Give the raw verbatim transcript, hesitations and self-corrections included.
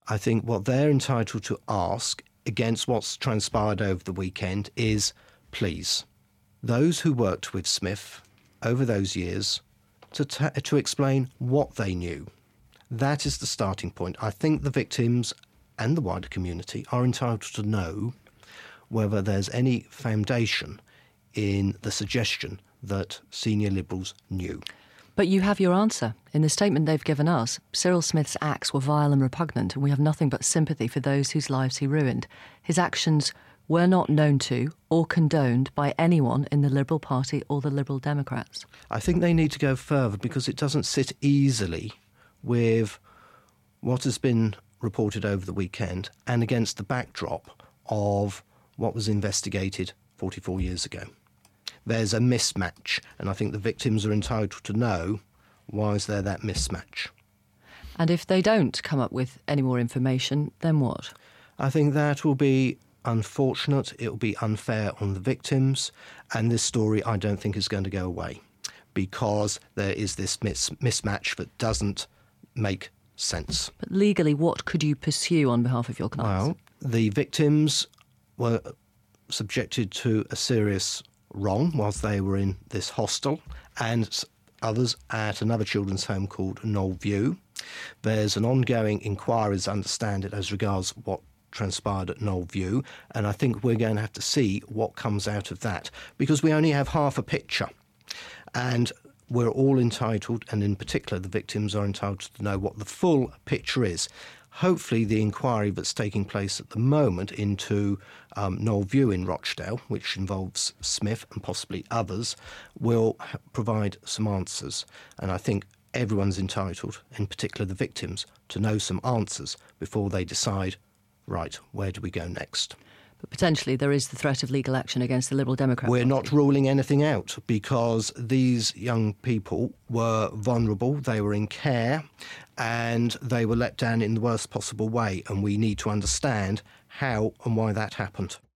I think what they're entitled to ask, against what's transpired over the weekend, is, please, those who worked with Smith over those years, to ta- to explain what they knew. That is the starting point. I think the victims and the wider community are entitled to know whether there's any foundation in the suggestion that senior Liberals knew. But you have your answer. In the statement they've given us, Cyril Smith's acts were vile and repugnant, and we have nothing but sympathy for those whose lives he ruined. His actions were not known to or condoned by anyone in the Liberal Party or the Liberal Democrats. I think they need to go further, because it doesn't sit easily with what has been reported over the weekend and against the backdrop of what was investigated forty-four years ago. There's a mismatch, and I think the victims are entitled to know, why is there that mismatch? And if they don't come up with any more information, then what? I think that will be unfortunate, it will be unfair on the victims, and this story I don't think is going to go away, because there is this mis- mismatch that doesn't make sense. But legally, what could you pursue on behalf of your clients? Well, the victims were subjected to a serious wrong whilst they were in this hostel, and others at another children's home called Knoll View. There's an ongoing inquiry, as I understand it, as regards what transpired at Knoll View, and I think we're going to have to see what comes out of that, because we only have half a picture, and we're all entitled, and in particular the victims are entitled to know what the full picture is. Hopefully the inquiry that's taking place at the moment into um, Knoll View in Rochdale, which involves Smith and possibly others, will ha- provide some answers. And I think everyone's entitled, in particular the victims, to know some answers before they decide, right, where do we go next? But potentially there is the threat of legal action against the Liberal Democrat We're Party. not ruling anything out, because these young people were vulnerable, they were in care, and they were let down in the worst possible way, and we need to understand how and why that happened.